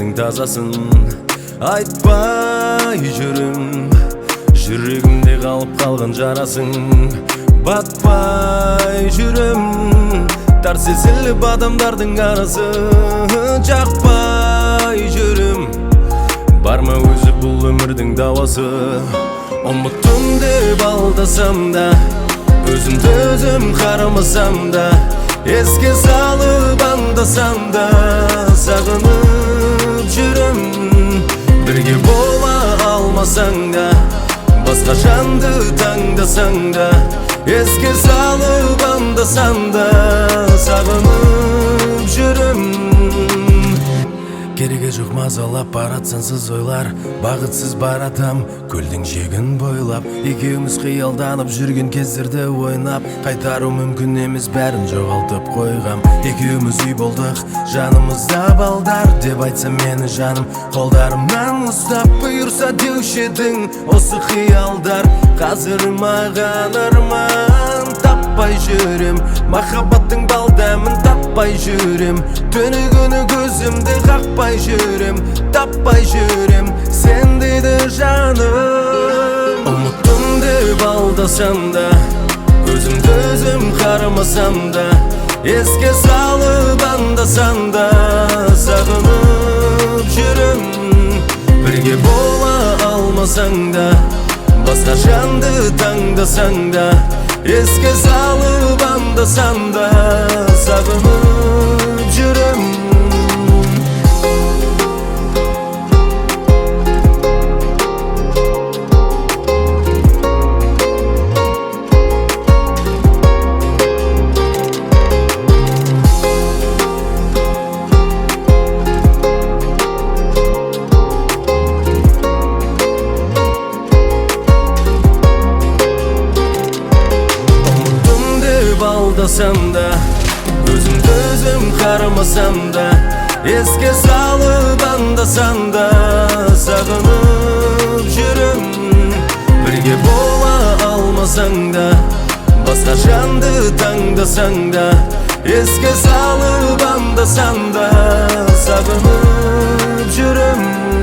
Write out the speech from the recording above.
сезімдердің тазасын айтпай жүрім. Жүрегімде қалып қалған жарасың батпай жүрім. Тар сезіліп адамдардың арасы жақпай жүрім. Бар ма өзі бұл өмірдің дауасы? Ұмыттым деп алдасам да, өзімді өзім қарамасам да, еске салып андасам да, сағынып жүрім. Бірге бола алмасаң да, басқа жанды таңдасаң да, еске салып андасам да, сағынып жүрім. Керегі жоқ мазалап барат сансыз ойлар, бағытсыз баратам көлдің жегін бойлап. Екеуміз қиялданып жүрген кездерді ойнап, қайтару мүмкін емес, бәрін жоғалтып қойғам. Екеуміз үй болдық, жанымызда балдар деп айтса мені жаным қолдарымнан ұстап, бұйырса деуші едің осы қиялдар. Қазір маған арман таппай жүрем, махаббаттың бал дәмін таппай жүрем. Түні күні көзімді қақпай жүрем, таппай жүрем сен дейді жаным. Ұмыттым деп алдасам да, өзімді өзім қарамасам да, еске салып андасам да, сағынып жүрім. Бірге бола алмасаң да, басқа жанды таңдасаң да, еске салып андасам да, сағынып жүрім. Алдасам да, өзімді өзім қарамасам да, еске салып андасам да, сағынып жүрім. Бірге бола алмасаң да, басқа жанды таңдасаң да, еске салып андасам да, сағынып жүрім.